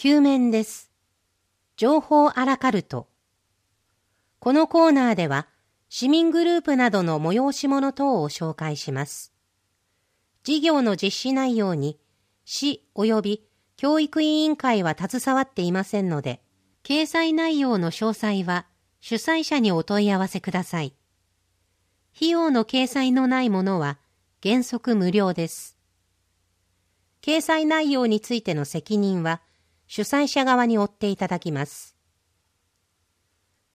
9面です。情報アラカルト。このコーナーでは、市民グループなどの催し物等を紹介します。事業の実施内容に、市及び教育委員会は携わっていませんので、掲載内容の詳細は主催者にお問い合わせください。費用の掲載のないものは原則無料です。掲載内容についての責任は主催者側に負っていただきます。